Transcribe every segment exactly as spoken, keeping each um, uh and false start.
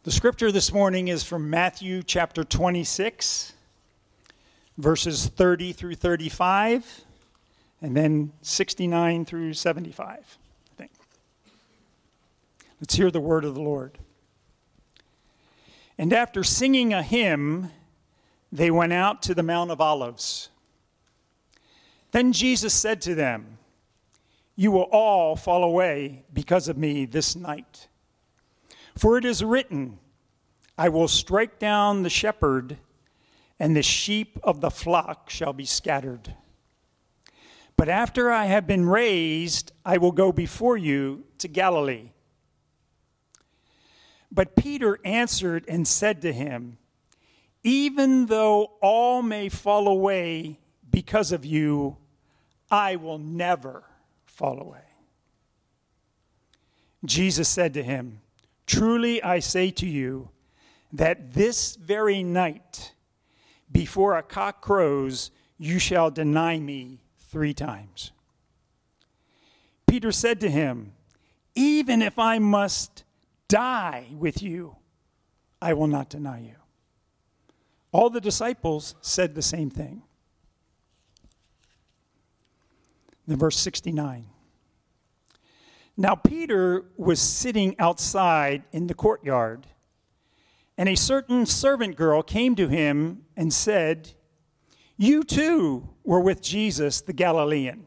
The scripture this morning is from Matthew chapter twenty-six, verses thirty through thirty-five, and then sixty-nine through seventy-five, I think. Let's hear the word of the Lord. And after singing a hymn, they went out to the Mount of Olives. Then Jesus said to them, "You will all fall away because of me this night. For it is written, I will strike down the shepherd, and the sheep of the flock shall be scattered. But after I have been raised, I will go before you to Galilee." But Peter answered and said to him, "Even though all may fall away because of you, I will never fall away." Jesus said to him, "Truly I say to you, that this very night, before a cock crows, you shall deny me three times." Peter said to him, "Even if I must die with you, I will not deny you." All the disciples said the same thing. Then verse sixty-nine. Now Peter was sitting outside in the courtyard, and a certain servant girl came to him and said, "You too were with Jesus the Galilean."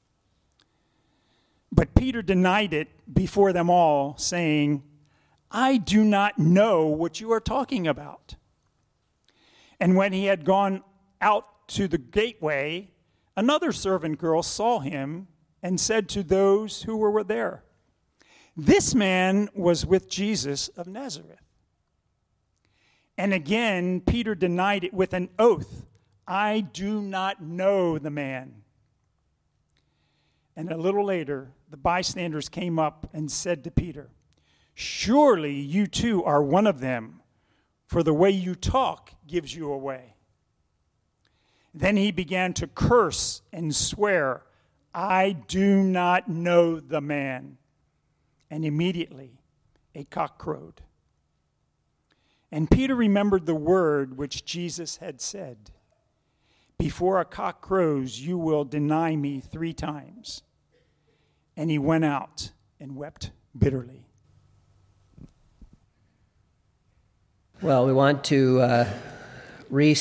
But Peter denied it before them all, saying, "I do not know what you are talking about." And when he had gone out to the gateway, another servant girl saw him and said to those who were there, "This man was with Jesus of Nazareth." And again, Peter denied it with an oath, "I do not know the man." And a little later, the bystanders came up and said to Peter, "Surely you too are one of them, for the way you talk gives you away." Then he began to curse and swear, "I do not know the man." And immediately a cock crowed. And Peter remembered the word which Jesus had said, "Before a cock crows, you will deny me three times." And he went out and wept bitterly. Well, we want to uh, re,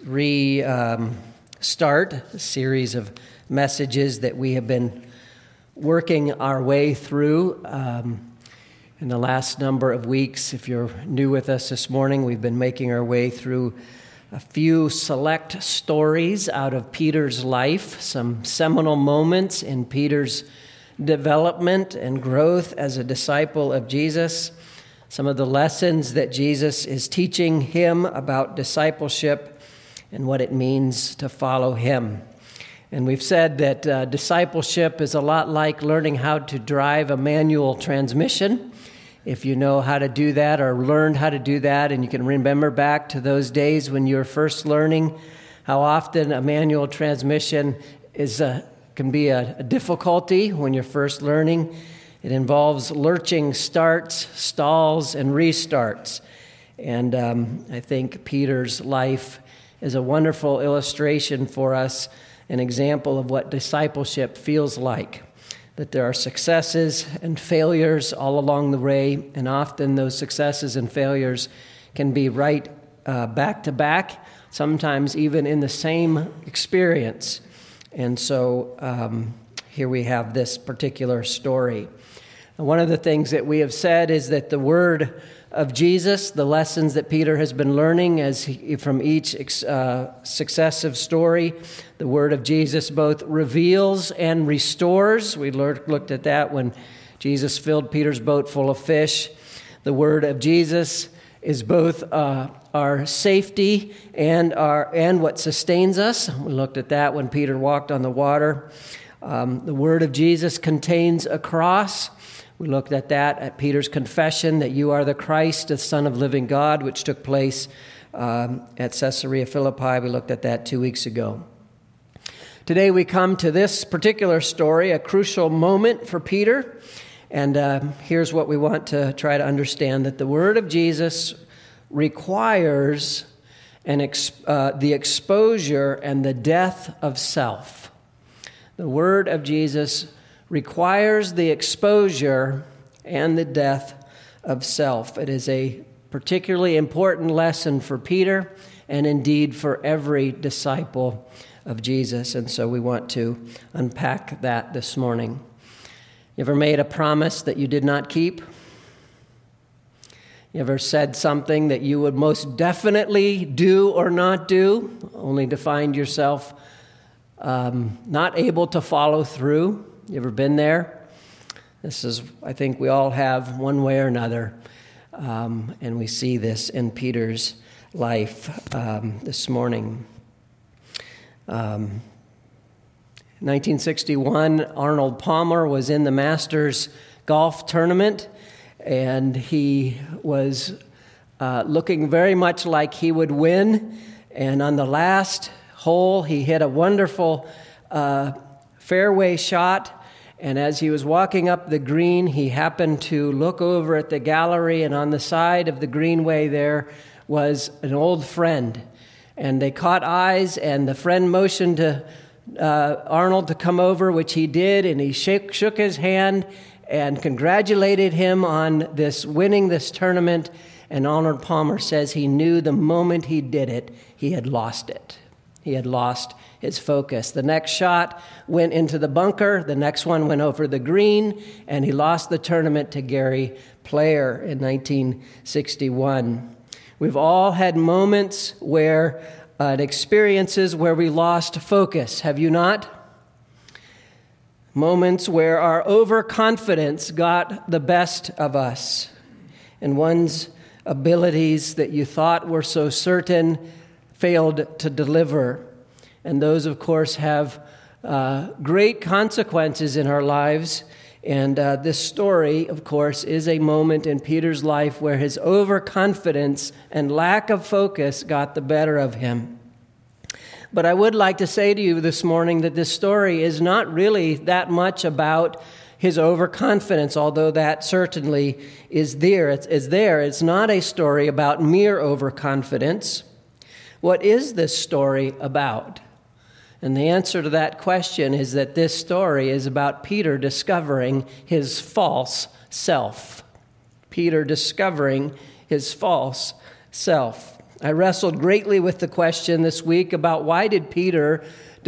re um, start a series of messages that we have been working our way through um, in the last number of weeks. If you're new with us this morning, we've been making our way through a few select stories out of Peter's life, some seminal moments in Peter's development and growth as a disciple of Jesus, some of the lessons that Jesus is teaching him about discipleship and what it means to follow him. And we've said that uh, discipleship is a lot like learning how to drive a manual transmission. If you know how to do that or learned how to do that, and you can remember back to those days when you were first learning, how often a manual transmission is a, can be a, a difficulty when you're first learning. It involves lurching starts, stalls, and restarts. And um, I think Peter's life is a wonderful illustration for us, an example of what discipleship feels like, that there are successes and failures all along the way, and often those successes and failures can be right uh, back to back, sometimes even in the same experience. And so um, here we have this particular story. And one of the things that we have said is that the word of Jesus, the lessons that Peter has been learning as he, from each uh, successive story, the word of Jesus both reveals and restores. We learned, looked at that when Jesus filled Peter's boat full of fish. The word of Jesus is both uh, our safety and our and what sustains us. We looked at that when Peter walked on the water. Um, the word of Jesus contains a cross. We looked at that at Peter's confession that you are the Christ, the Son of living God, which took place um, at Caesarea Philippi. We looked at that two weeks ago. Today we come to this particular story, a crucial moment for Peter, And uh, here's what we want to try to understand, that the word of Jesus requires an ex- uh, the exposure and the death of self. The word of Jesus requires the exposure and the death of self. It is a particularly important lesson for Peter and indeed for every disciple of Jesus. And so we want to unpack that this morning. You ever made a promise that you did not keep? You ever said something that you would most definitely do or not do, only to find yourself um, not able to follow through? You ever been there? This is, I think we all have one way or another. Um, and we see this in Peter's life um, this morning. Um, nineteen sixty-one, Arnold Palmer was in the Masters golf tournament, and he was uh, looking very much like he would win. And on the last hole, he hit a wonderful uh, fairway shot. And as he was walking up the green, he happened to look over at the gallery, and on the side of the greenway there was an old friend. And they caught eyes, and the friend motioned to uh, Arnold to come over, which he did, and he shook, shook his hand and congratulated him on this winning this tournament. And Arnold Palmer says he knew the moment he did it, he had lost it. He had lost his focus. The next shot went into the bunker. The next one went over the green, and he lost the tournament to Gary Player in nineteen sixty-one. We've all had moments where, uh, experiences where we lost focus, have you not? Moments where our overconfidence got the best of us, and one's abilities that you thought were so certain failed to deliver. And those, of course, have uh, great consequences in our lives. And uh, this story, of course, is a moment in Peter's life where his overconfidence and lack of focus got the better of him. But I would like to say to you this morning that this story is not really that much about his overconfidence, although that certainly is there. It's, it's there. It's not a story about mere overconfidence. What is this story about? And the answer to that question is that this story is about Peter discovering his false self. Peter discovering his false self. I wrestled greatly with the question this week about why did Peter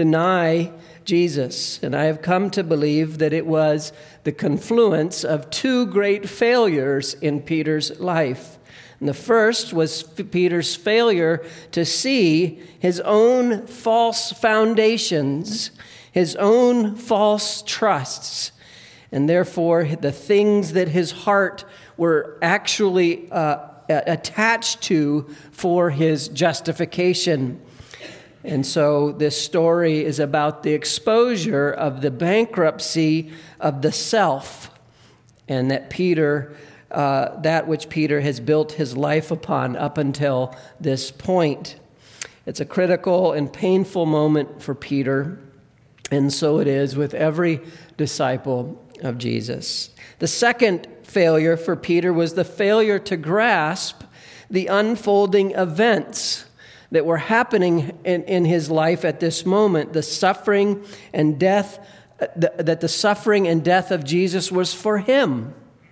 deny Jesus? And I have come to believe that it was the confluence of two great failures in Peter's life. And the first was Peter's failure to see his own false foundations, his own false trusts, and therefore the things that his heart were actually uh, attached to for his justification. And so this story is about the exposure of the bankruptcy of the self, and that Peter Uh, that which Peter has built his life upon up until this point. It's a critical and painful moment for Peter, and so it is with every disciple of Jesus. The second failure for Peter was the failure to grasp the unfolding events that were happening in, in his life at this moment, the suffering and death, the, that the suffering and death of Jesus was for him.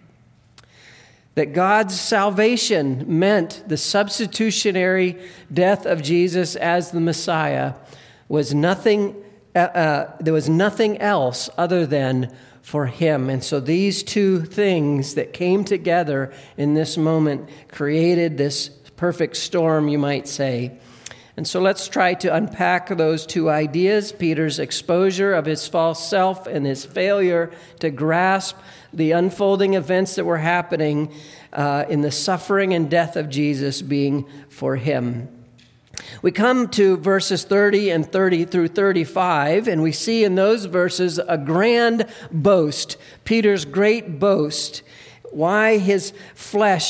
That God's salvation meant the substitutionary death of Jesus as the Messiah was nothing, uh, uh, there was nothing else other than for him. And so these two things that came together in this moment created this perfect storm, you might say. And so let's try to unpack those two ideas, Peter's exposure of his false self and his failure to grasp the unfolding events that were happening uh, in the suffering and death of Jesus being for him. We come to verses thirty and thirty through thirty-five, and we see in those verses a grand boast, Peter's great boast, why his flesh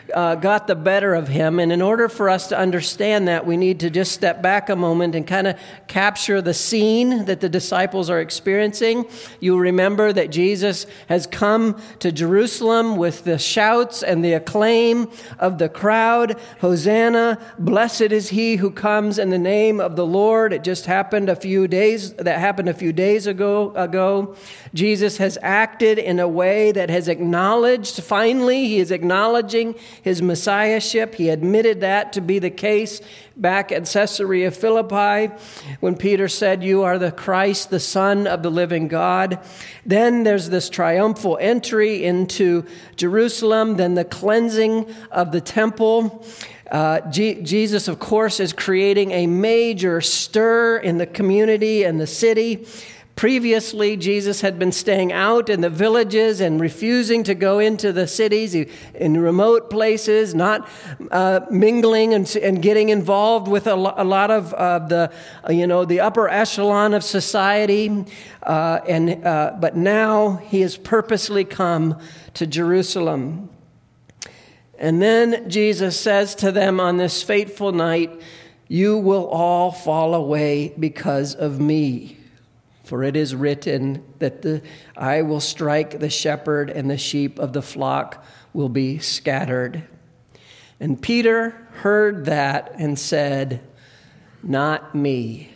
uh, got the better of him. And in order for us to understand that, we need to just step back a moment and kind of capture the scene that the disciples are experiencing. You'll remember that Jesus has come to Jerusalem with the shouts and the acclaim of the crowd. Hosanna, blessed is he who comes in the name of the Lord. It just happened a few days, that happened a few days ago. ago. Jesus has acted in a way that has acknowledged, finally, he is acknowledging his messiahship. He admitted that to be the case back at Caesarea Philippi when Peter said, "You are the Christ, the Son of the living God." Then there's this triumphal entry into Jerusalem, then the cleansing of the temple. Uh, G- Jesus, of course, is creating a major stir in the community and the city. Previously, Jesus had been staying out in the villages and refusing to go into the cities, in remote places, not uh, mingling and, and getting involved with a, lo- a lot of uh, the, uh, you know, the upper echelon of society. Uh, and uh, but now he has purposely come to Jerusalem. And then Jesus says to them on this fateful night, "You will all fall away because of me. For it is written that the, I will strike the shepherd and the sheep of the flock will be scattered." And Peter heard that and said, "Not me.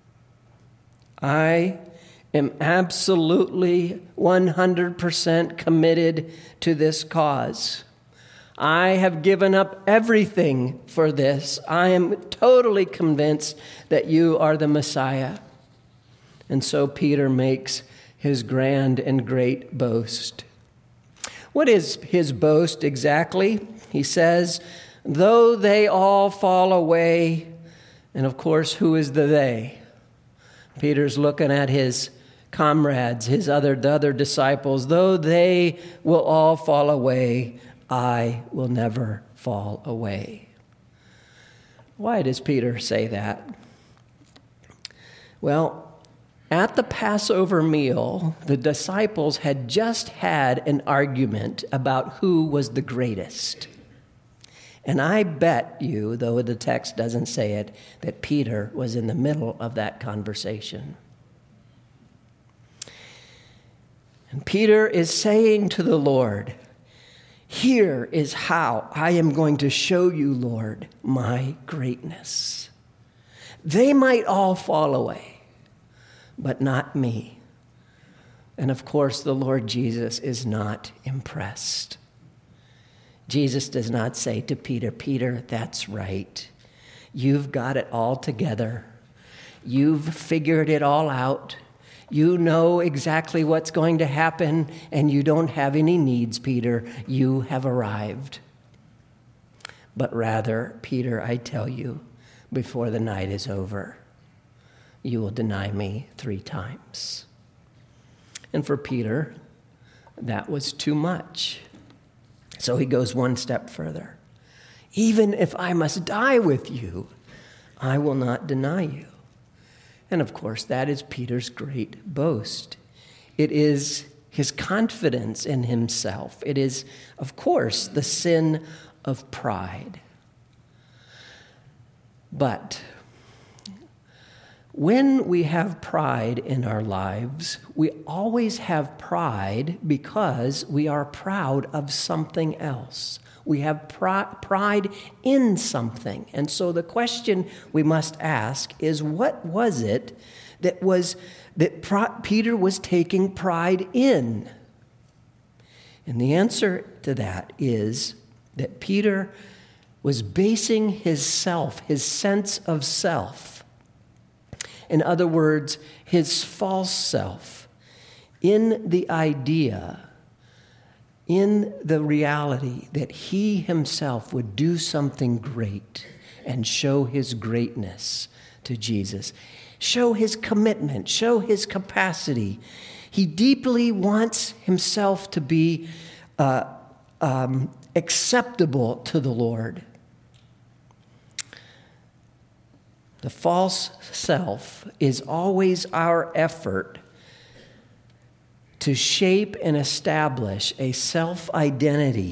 I am absolutely one hundred percent committed to this cause. I have given up everything for this. I am totally convinced that you are the Messiah." And so Peter makes his grand and great boast. What is his boast exactly? He says, "Though they all fall away," and of course, who is the they? Peter's looking at his comrades, his other, the other disciples. "Though they will all fall away, I will never fall away." Why does Peter say that? Well, at the Passover meal, the disciples had just had an argument about who was the greatest. And I bet you, though the text doesn't say it, that Peter was in the middle of that conversation. And Peter is saying to the Lord, "Here is how I am going to show you, Lord, my greatness. They might all fall away, but not me." And of course, the Lord Jesus is not impressed. Jesus does not say to Peter, "Peter, that's right. You've got it all together. You've figured it all out. You know exactly what's going to happen, and you don't have any needs, Peter. You have arrived." But rather, "Peter, I tell you, before the night is over, you will deny me three times." And for Peter, that was too much. So he goes one step further. "Even if I must die with you, I will not deny you." And of course, that is Peter's great boast. It is his confidence in himself. It is, of course, the sin of pride. But when we have pride in our lives, we always have pride because we are proud of something else. We have pride in something. And so the question we must ask is, what was it that was that Peter was taking pride in? And the answer to that is that Peter was basing his self, his sense of self, in other words, his false self, in the idea, in the reality that he himself would do something great and show his greatness to Jesus, show his commitment, show his capacity. He deeply wants himself to be uh, um, acceptable to the Lord. The false self is always our effort to shape and establish a self-identity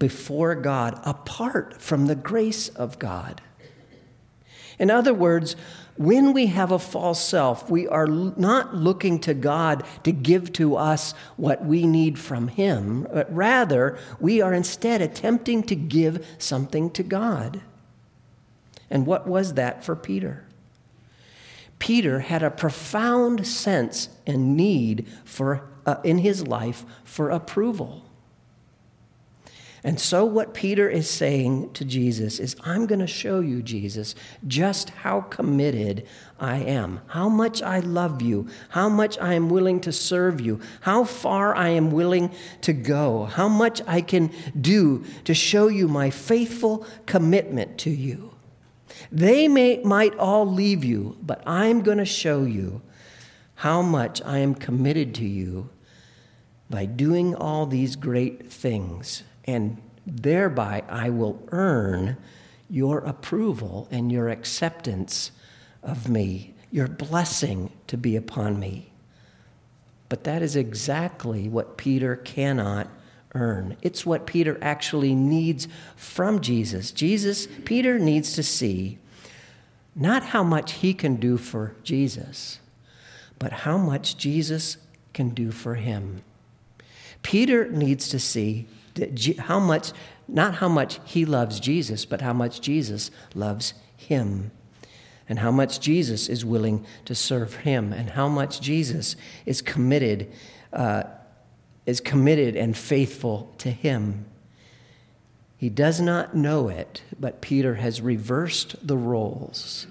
before God apart from the grace of God. In other words, when we have a false self, we are not looking to God to give to us what we need from Him, but rather we are instead attempting to give something to God. And what was that for Peter? Peter had a profound sense and need for uh, in his life for approval. And so what Peter is saying to Jesus is, I'm going to show you, Jesus, just how committed I am, how much I love you, how much I am willing to serve you, how far I am willing to go, how much I can do to show you my faithful commitment to you. They may, might all leave you, but I'm going to show you how much I am committed to you by doing all these great things. And thereby I will earn your approval and your acceptance of me, your blessing to be upon me. But that is exactly what Peter cannot earn. It's what Peter actually needs from Jesus. Jesus, Peter needs to see not how much he can do for Jesus, but how much Jesus can do for him. Peter needs to see that how much, not how much he loves Jesus, but how much Jesus loves him, and how much Jesus is willing to serve him, and how much Jesus is committed, uh, is committed and faithful to him. He does not know it, but Peter has reversed the roles.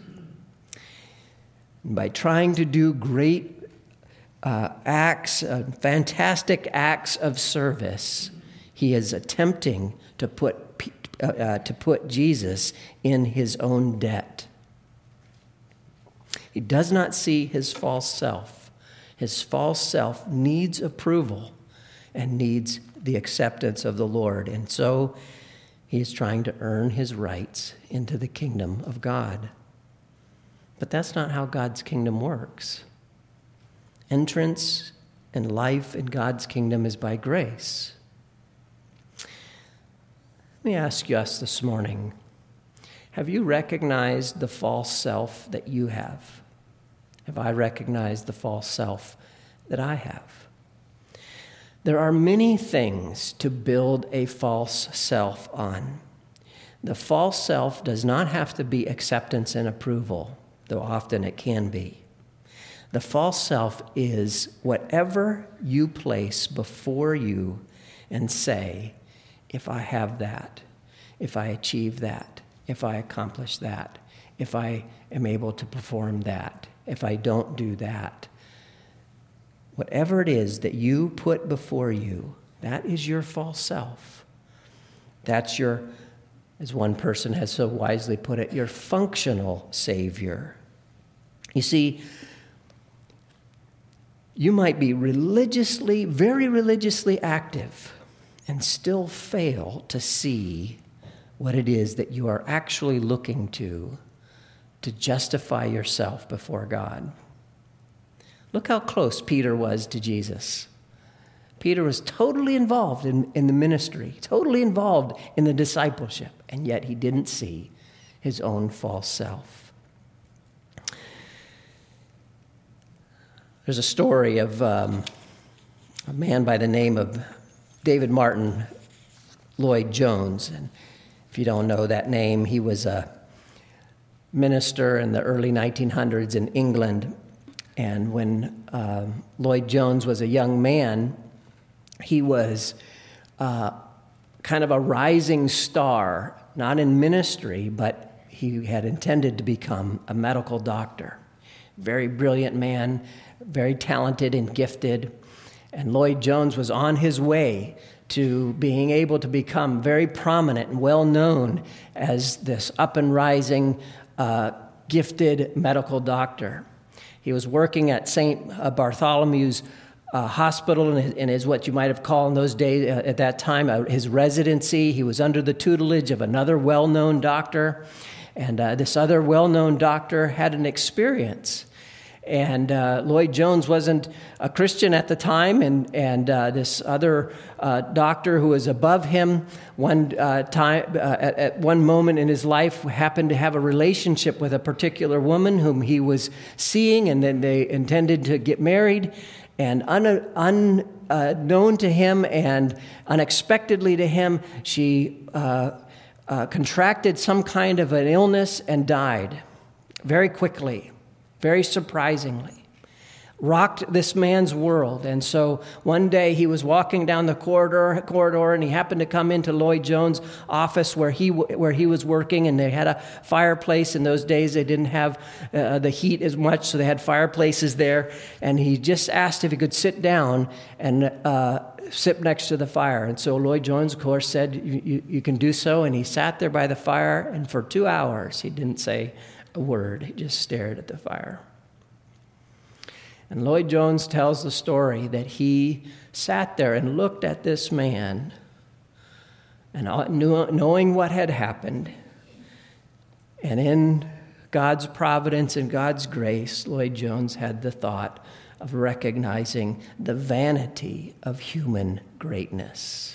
By trying to do great uh, acts, uh, fantastic acts of service, he is attempting to put uh, uh, to put Jesus in his own debt. He does not see his false self. His false self needs approval and needs the acceptance of the Lord. And so he is trying to earn his rights into the kingdom of God. But that's not how God's kingdom works. Entrance and life in God's kingdom is by grace. Let me ask you us this morning, have you recognized the false self that you have? Have I recognized the false self that I have? There are many things to build a false self on. The false self does not have to be acceptance and approval, though often it can be. The false self is whatever you place before you and say, if I have that, if I achieve that, if I accomplish that, if I am able to perform that, if I don't do that, whatever it is that you put before you, that is your false self. That's your, as one person has so wisely put it, your functional savior. You see, you might be religiously, very religiously active and still fail to see what it is that you are actually looking to to justify yourself before God. Look how close Peter was to Jesus. Peter was totally involved in, in the ministry, totally involved in the discipleship, and yet he didn't see his own false self. There's a story of um, a man by the name of David Martin Lloyd Jones. And if you don't know that name, he was a minister in the early nineteen hundreds in England. And when uh, Lloyd Jones was a young man, he was uh, kind of a rising star, not in ministry, but he had intended to become a medical doctor. Very brilliant man, very talented and gifted. And Lloyd Jones was on his way to being able to become very prominent and well known as this up and rising, uh, gifted medical doctor. He was working at Saint Bartholomew's uh, Hospital and is what you might have called in those days, uh, at that time, uh, his residency. He was under the tutelage of another well-known doctor. And uh, this other well-known doctor had an experience. And uh, Lloyd Jones wasn't a Christian at the time, and and uh, this other uh, doctor who was above him one uh, time uh, at, at one moment in his life happened to have a relationship with a particular woman whom he was seeing, and then they intended to get married. And un, un, uh, known to him and unexpectedly to him, she uh, uh, contracted some kind of an illness and died very quickly. Very surprisingly, rocked this man's world. And so one day he was walking down the corridor, corridor, and he happened to come into Lloyd Jones' office where he where he was working, and they had a fireplace. In those days, they didn't have uh, the heat as much, so they had fireplaces there. And he just asked if he could sit down and uh, sit next to the fire. And so Lloyd Jones, of course, said, you, you, you can do so. And he sat there by the fire, and for two hours, he didn't say a word. He just stared at the fire. And Lloyd Jones tells the story that he sat there and looked at this man, and knowing what had happened, and in God's providence and God's grace, Lloyd Jones had the thought of recognizing the vanity of human greatness.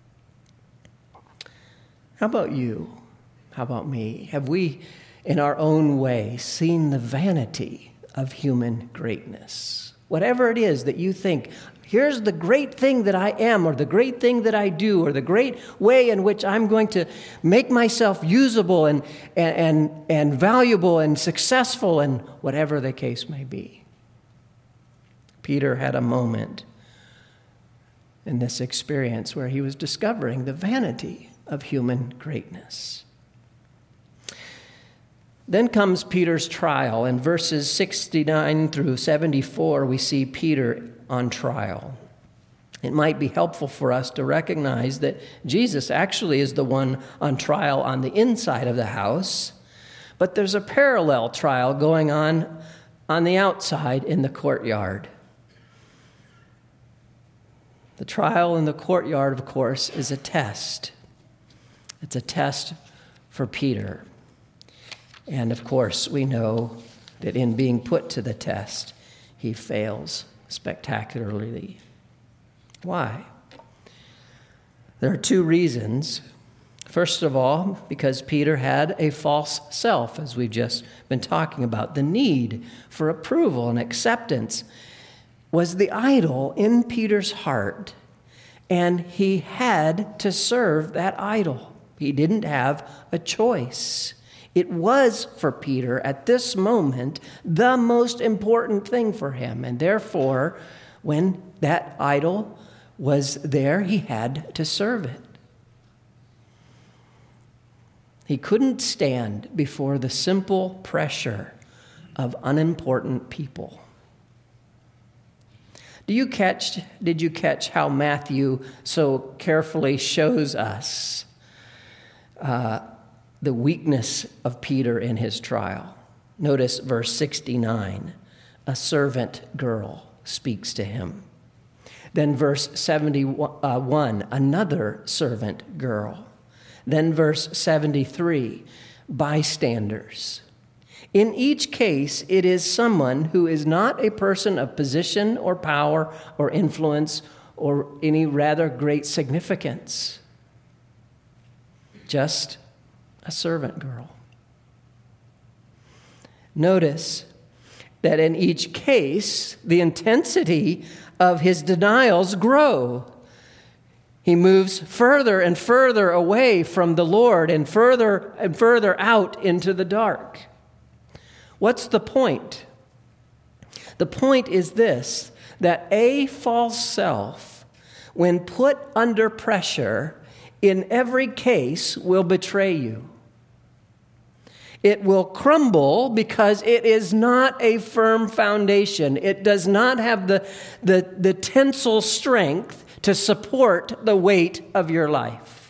How about you? How about me? Have we, in our own way, seen the vanity of human greatness? Whatever it is that you think, here's the great thing that I am, or the great thing that I do, or the great way in which I'm going to make myself usable and, and, and, and valuable and successful, and whatever the case may be. Peter had a moment in this experience where he was discovering the vanity of human greatness. Then comes Peter's trial. In verses sixty-nine through seventy-four, we see Peter on trial. It might be helpful for us to recognize that Jesus actually is the one on trial on the inside of the house, but there's a parallel trial going on on the outside in the courtyard. The trial in the courtyard, of course, is a test. It's a test for Peter. And of course, we know that in being put to the test, he fails spectacularly. Why? There are two reasons. First of all, because Peter had a false self, as we've just been talking about. The need for approval and acceptance was the idol in Peter's heart, and he had to serve that idol. He didn't have a choice. It was, for Peter, at this moment, the most important thing for him. And therefore, when that idol was there, he had to serve it. He couldn't stand before the simple pressure of unimportant people. Do you catch, did you catch how Matthew so carefully shows us uh, the weakness of Peter in his trial? Notice verse sixty-nine. A servant girl speaks to him. Then verse seventy-one, another servant girl. Then verse seventy-three, bystanders. In each case, it is someone who is not a person of position or power or influence or any rather great significance. Just a servant girl. Notice that in each case, the intensity of his denials grow. He moves further and further away from the Lord and further and further out into the dark. What's the point? The point is this, that a false self, when put under pressure, in every case will betray you. It will crumble because it is not a firm foundation. It does not have the, the, the tensile strength to support the weight of your life.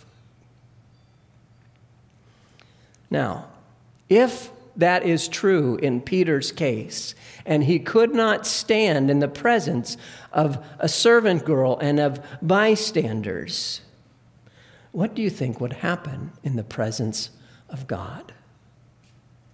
Now, if that is true in Peter's case, and he could not stand in the presence of a servant girl and of bystanders, what do you think would happen in the presence of God?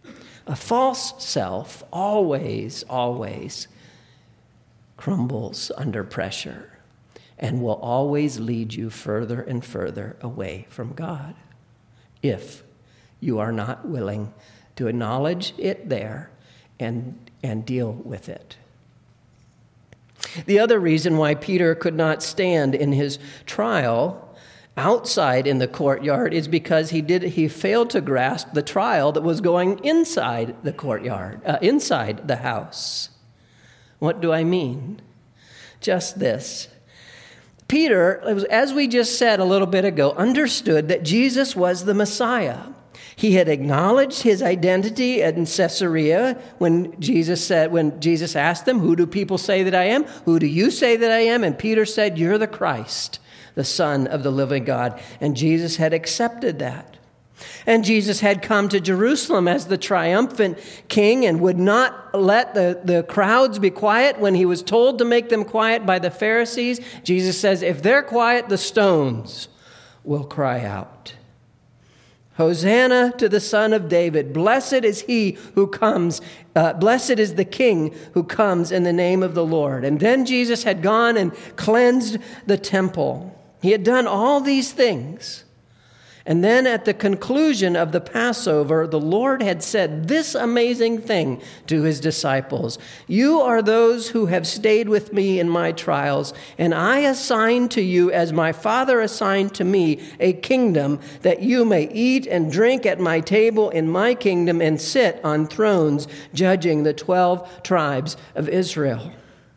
A false self always, always crumbles under pressure and will always lead you further and further away from God if you are not willing to acknowledge it there and, and deal with it. The other reason why Peter could not stand in his trial outside in the courtyard is because he did he failed to grasp the trial that was going inside the courtyard, uh, inside the house. What do I mean? Just this. Peter, as we just said a little bit ago, understood that Jesus was the Messiah. He had acknowledged his identity in Caesarea when Jesus said, when Jesus asked them, "Who do people say that I am? Who do you say that I am?" And Peter said, "You're the Christ, the Son of the living God." And Jesus had accepted that. And Jesus had come to Jerusalem as the triumphant king and would not let the, the crowds be quiet when he was told to make them quiet by the Pharisees. Jesus says, if they're quiet, the stones will cry out. Hosanna to the Son of David. Blessed is he who comes. Uh, blessed is the King who comes in the name of the Lord. And then Jesus had gone and cleansed the temple. He had done all these things. And then at the conclusion of the Passover, the Lord had said this amazing thing to his disciples. "You are those who have stayed with me in my trials, and I assign to you, as my Father assigned to me, a kingdom that you may eat and drink at my table in my kingdom and sit on thrones, judging the twelve tribes of Israel."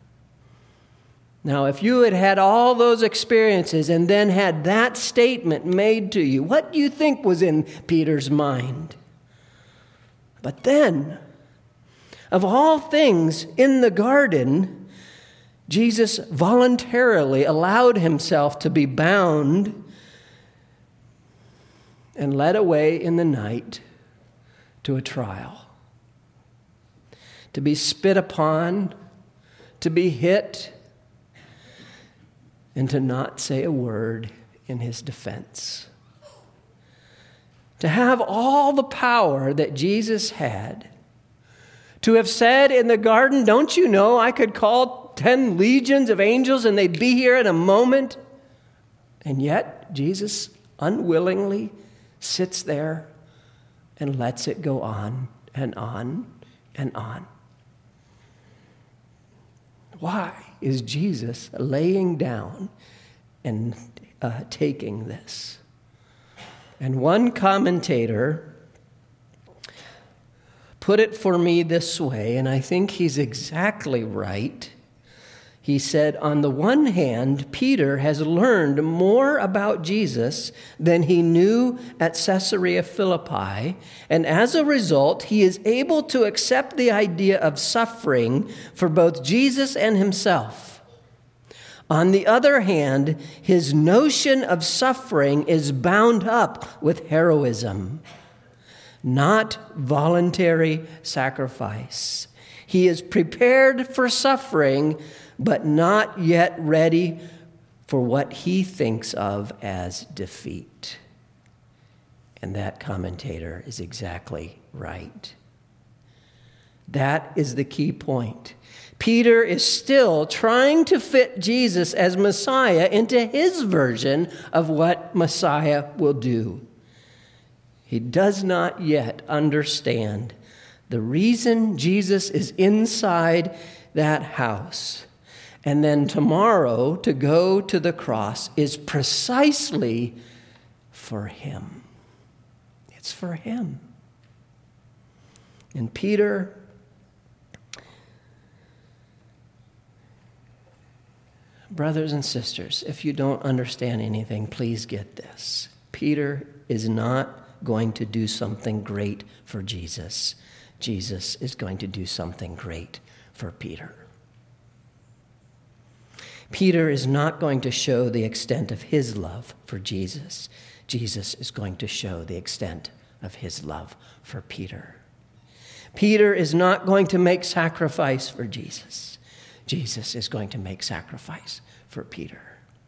Now, if you had had all those experiences and then had that statement made to you, what do you think was in Peter's mind? But then, of all things in the garden, Jesus voluntarily allowed himself to be bound and led away in the night to a trial, to be spit upon, to be hit, and to not say a word in his defense. To have all the power that Jesus had, to have said in the garden, "Don't you know I could call ten legions of angels and they'd be here in a moment?" And yet Jesus unwillingly sits there and lets it go on and on and on. Why is Jesus laying down and uh, taking this? And one commentator put it for me this way, and I think he's exactly right. He said, on the one hand, Peter has learned more about Jesus than he knew at Caesarea Philippi, and as a result, he is able to accept the idea of suffering for both Jesus and himself. On the other hand, his notion of suffering is bound up with heroism, not voluntary sacrifice. He is prepared for suffering, but not yet ready for what he thinks of as defeat. And that commentator is exactly right. That is the key point. Peter is still trying to fit Jesus as Messiah into his version of what Messiah will do. He does not yet understand the reason Jesus is inside that house and then tomorrow to go to the cross is precisely for him. It's for him. And Peter, brothers and sisters, if you don't understand anything, please get this. Peter is not going to do something great for Jesus. Jesus is going to do something great for Peter. Peter is not going to show the extent of his love for Jesus. Jesus is going to show the extent of his love for Peter. Peter is not going to make sacrifice for Jesus. Jesus is going to make sacrifice for Peter.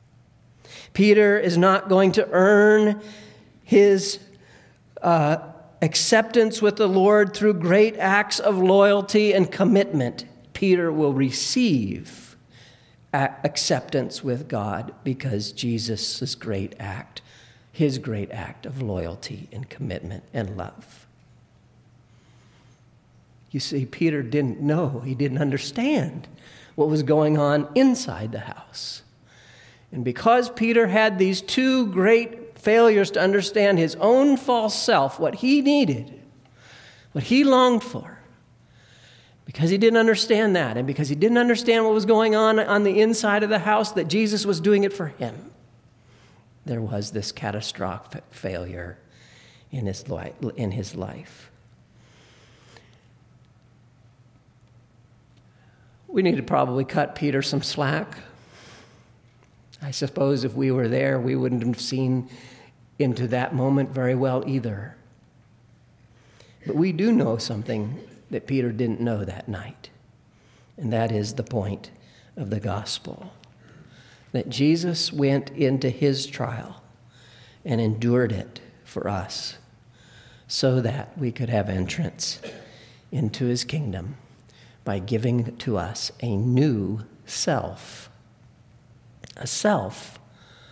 Peter is not going to earn his uh, acceptance with the Lord through great acts of loyalty and commitment, Peter will receive acceptance with God because Jesus' great act, his great act of loyalty and commitment and love. You see, Peter didn't know, he didn't understand what was going on inside the house. And because Peter had these two great failures to understand his own false self, what he needed, what he longed for, because he didn't understand that, and because he didn't understand what was going on on the inside of the house, that Jesus was doing it for him, there was this catastrophic failure in his life. In his life. We need to probably cut Peter some slack. I suppose if we were there, we wouldn't have seen into that moment very well either. But we do know something that Peter didn't know that night, and that is the point of the gospel, that Jesus went into his trial and endured it for us so that we could have entrance into his kingdom by giving to us a new self. A self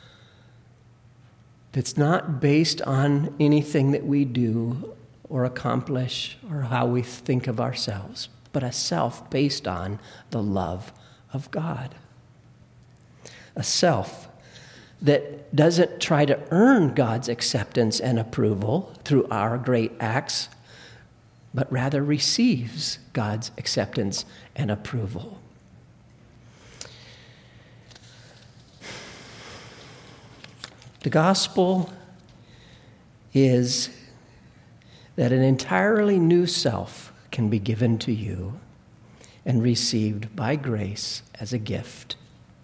that's not based on anything that we do or accomplish or how we think of ourselves, but a self based on the love of God. A self that doesn't try to earn God's acceptance and approval through our great acts, but rather receives God's acceptance and approval. The gospel is that an entirely new self can be given to you and received by grace as a gift.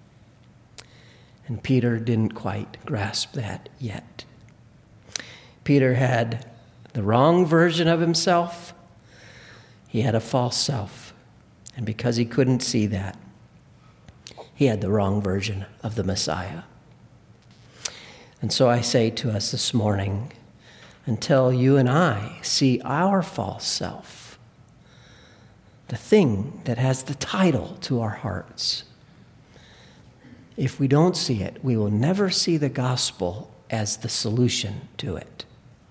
And Peter didn't quite grasp that yet. Peter had the wrong version of himself. He had a false self. And because he couldn't see that, he had the wrong version of the Messiah. And so I say to us this morning, until you and I see our false self, the thing that has the title to our hearts, if we don't see it, we will never see the gospel as the solution to it.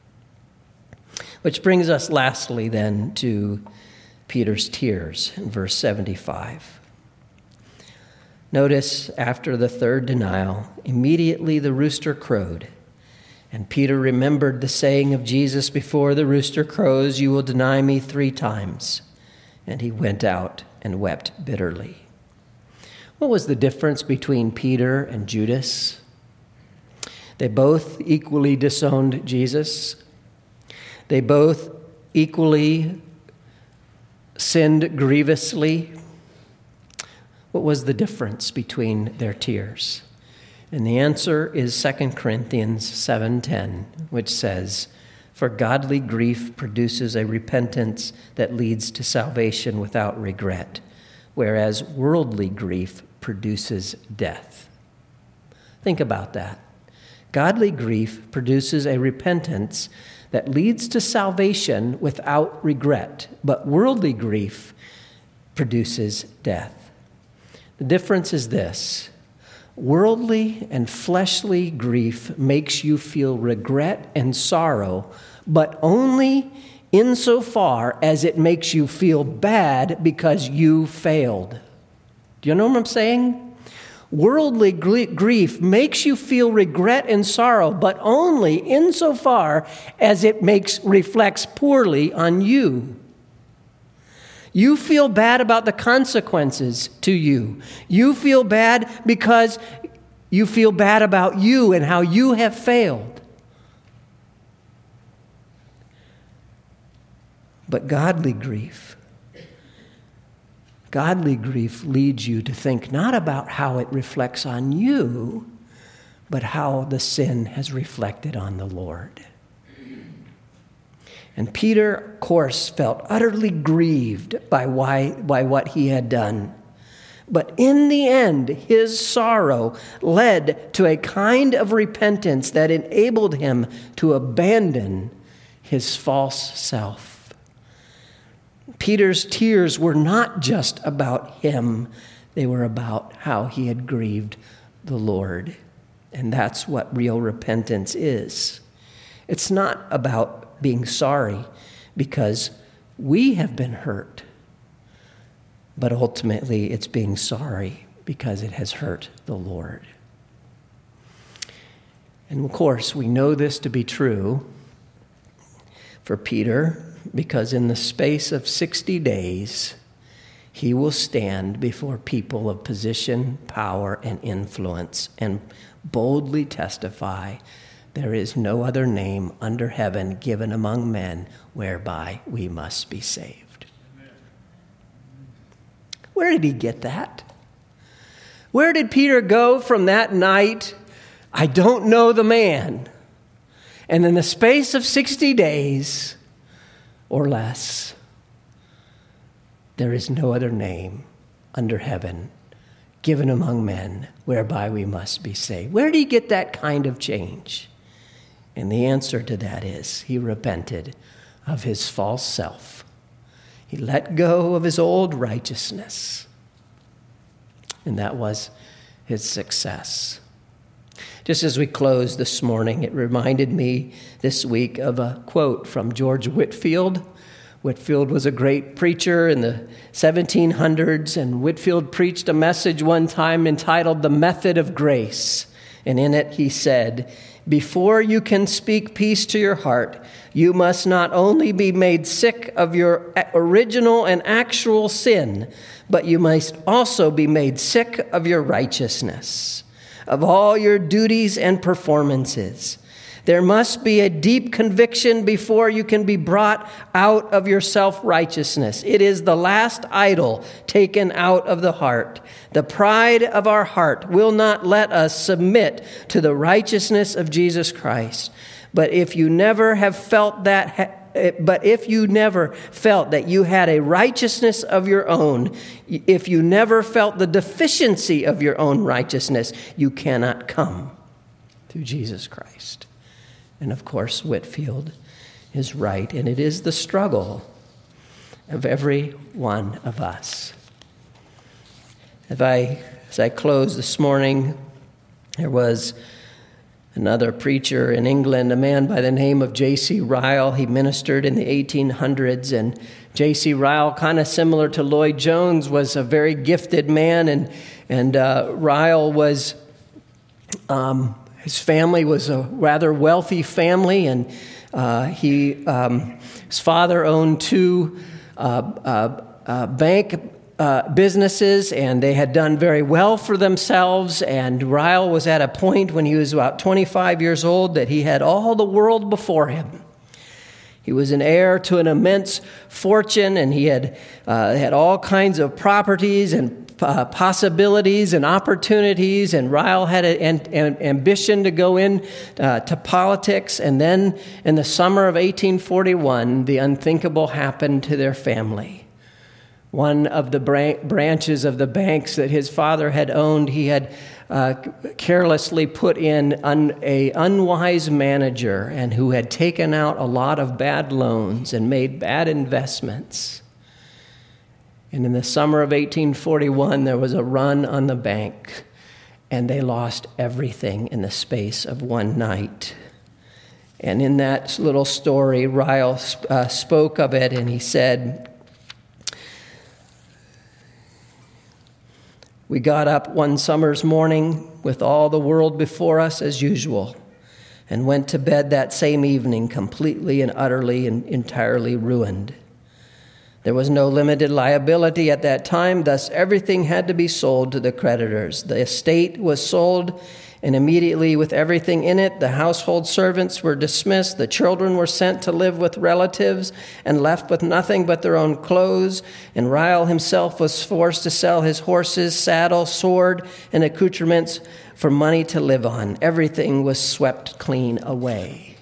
Which brings us lastly then to Peter's tears in verse seventy-five. Notice, after the third denial, immediately the rooster crowed. And Peter remembered the saying of Jesus, before the rooster crows, you will deny me three times. And he went out and wept bitterly. What was the difference between Peter and Judas? They both equally disowned Jesus. They both equally sinned grievously. What was the difference between their tears? And the answer is Second Corinthians seven ten, which says, for godly grief produces a repentance that leads to salvation without regret, whereas worldly grief produces death. Think about that. Godly grief produces a repentance that leads to salvation without regret, but worldly grief produces death. The difference is this: worldly and fleshly grief makes you feel regret and sorrow, but only insofar as it makes you feel bad because you failed. Do you know what I'm saying? Worldly grief makes you feel regret and sorrow, but only insofar as it makes reflects poorly on you. You feel bad about the consequences to you. You feel bad because you feel bad about you and how you have failed. But godly grief, godly grief leads you to think not about how it reflects on you, but how the sin has reflected on the Lord. And Peter, of course, felt utterly grieved by, why, by what he had done. But in the end, his sorrow led to a kind of repentance that enabled him to abandon his false self. Peter's tears were not just about him. They were about how he had grieved the Lord. And that's what real repentance is. It's not about being sorry because we have been hurt, but ultimately it's being sorry because it has hurt the Lord. And of course, we know this to be true for Peter because in the space of sixty days, he will stand before people of position, power, and influence and boldly testify, there is no other name under heaven given among men whereby we must be saved. Where did he get that? Where did Peter go from that night? I don't know the man. And in the space of sixty days or less, there is no other name under heaven given among men whereby we must be saved. Where did he get that kind of change? And the answer to that is he repented of his false self. He let go of his old righteousness. And that was his success. Just as we close this morning, it reminded me this week of a quote from George Whitefield. Whitefield was a great preacher in the seventeen hundreds, and Whitefield preached a message one time entitled The Method of Grace. And in it he said, before you can speak peace to your heart, you must not only be made sick of your original and actual sin, but you must also be made sick of your righteousness, of all your duties and performances. There must be a deep conviction before you can be brought out of your self-righteousness. It is the last idol taken out of the heart. The pride of our heart will not let us submit to the righteousness of Jesus Christ. But if you never have felt that, but if you never felt that you had a righteousness of your own, if you never felt the deficiency of your own righteousness, you cannot come to Jesus Christ. And of course, Whitefield is right, and it is the struggle of every one of us. As I, as I close this morning, there was another preacher in England, a man by the name of J C Ryle. He ministered in the eighteen hundreds, and J C Ryle, kind of similar to Lloyd Jones, was a very gifted man, and, and uh, Ryle was... Um, His family was a rather wealthy family, and uh, he, um, his father owned two uh, uh, uh, bank uh, businesses, and they had done very well for themselves. And Ryle was at a point when he was about twenty-five years old that he had all the world before him. He was an heir to an immense fortune, and he had uh, had all kinds of properties and uh, possibilities and opportunities. And Ryle had an, an ambition to go in uh, to politics. And then, in the summer of eighteen forty-one, the unthinkable happened to their family. One of the bran- branches of the banks that his father had owned, he had Uh, carelessly put in un, a unwise manager and who had taken out a lot of bad loans and made bad investments. And in the summer of eighteen forty-one, there was a run on the bank, and they lost everything in the space of one night. And in that little story, Ryle uh, spoke of it, and he said, we got up one summer's morning with all the world before us as usual and went to bed that same evening completely and utterly and entirely ruined. There was no limited liability at that time, thus everything had to be sold to the creditors. The estate was sold, and immediately with everything in it, the household servants were dismissed, the children were sent to live with relatives and left with nothing but their own clothes, and Ryle himself was forced to sell his horses, saddle, sword, and accoutrements for money to live on. Everything was swept clean away.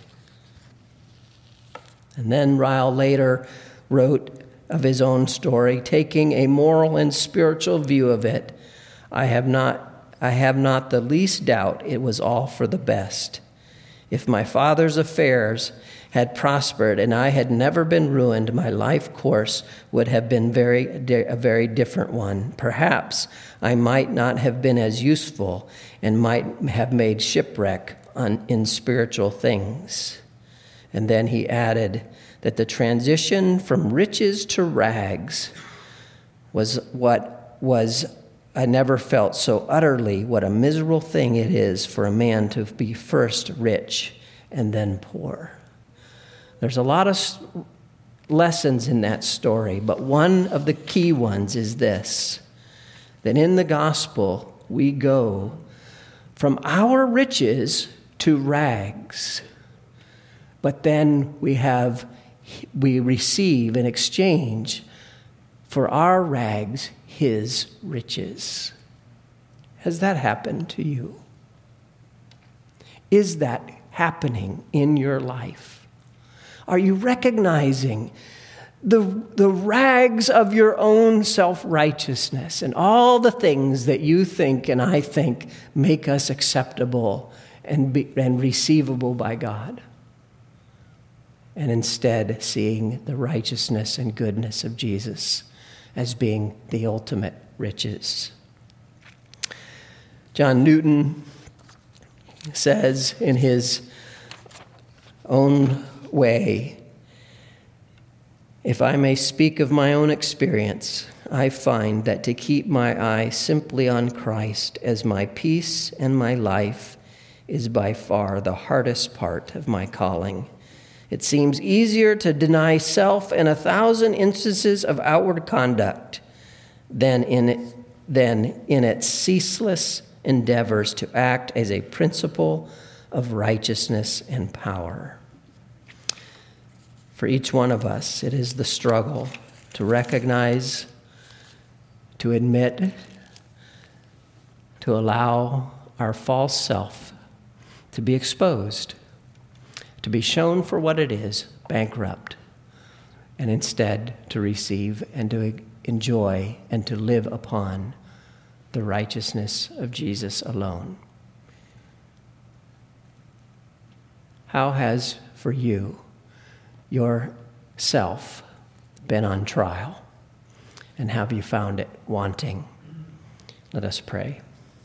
And then Ryle later wrote of his own story, taking a moral and spiritual view of it, I have not I have not the least doubt it was all for the best. If my father's affairs had prospered and I had never been ruined, my life course would have been very a very different one. Perhaps I might not have been as useful and might have made shipwreck on, in spiritual things. And then he added that the transition from riches to rags was what was, I never felt so utterly what a miserable thing it is for a man to be first rich and then poor. There's a lot of lessons in that story, but one of the key ones is this, that in the gospel we go from our riches to rags, but then we have, we receive in exchange for our rags his riches. Has that happened to you? Is that happening in your life? Are you recognizing the, the rags of your own self-righteousness and all the things that you think and I think make us acceptable and, be, and receivable by God? And instead seeing the righteousness and goodness of Jesus as being the ultimate riches. John Newton says in his own way, if I may speak of my own experience, I find that to keep my eye simply on Christ as my peace and my life is by far the hardest part of my calling. It seems easier to deny self in a thousand instances of outward conduct than in, than in its ceaseless endeavors to act as a principle of righteousness and power. For each one of us, it is the struggle to recognize, to admit, to allow our false self to be exposed, to be shown for what it is, bankrupt, and instead to receive and to enjoy and to live upon the righteousness of Jesus alone. How has, for you, your self been on trial? And have you found it wanting? Let us pray.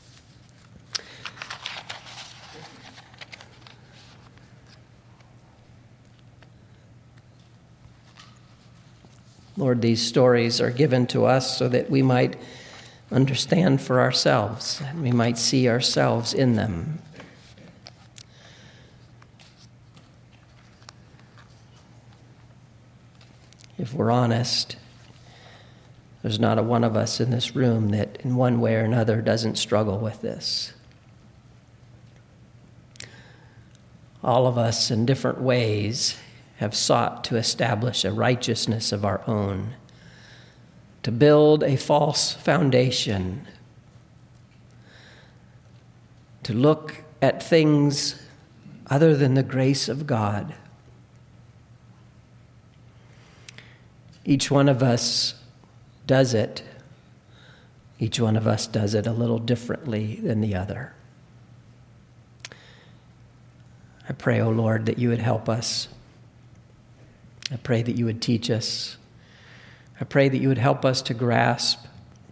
Lord, these stories are given to us so that we might understand for ourselves, and we might see ourselves in them. If we're honest, there's not a one of us in this room that in one way or another doesn't struggle with this. All of us in different ways have sought to establish a righteousness of our own, to build a false foundation, to look at things other than the grace of God. Each one of us does it. Each one of us does it a little differently than the other. I pray, O Lord, that you would help us. I pray that you would teach us. I pray that you would help us to grasp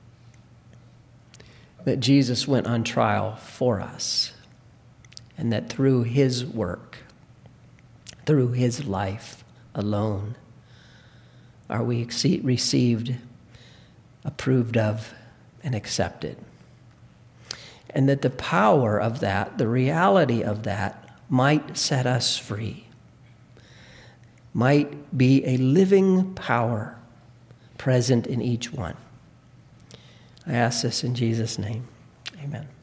that Jesus went on trial for us, and that through his work, through his life alone, are we received, approved of, and accepted. And that the power of that, the reality of that, might set us free, might be a living power present in each one. I ask this in Jesus' name. Amen.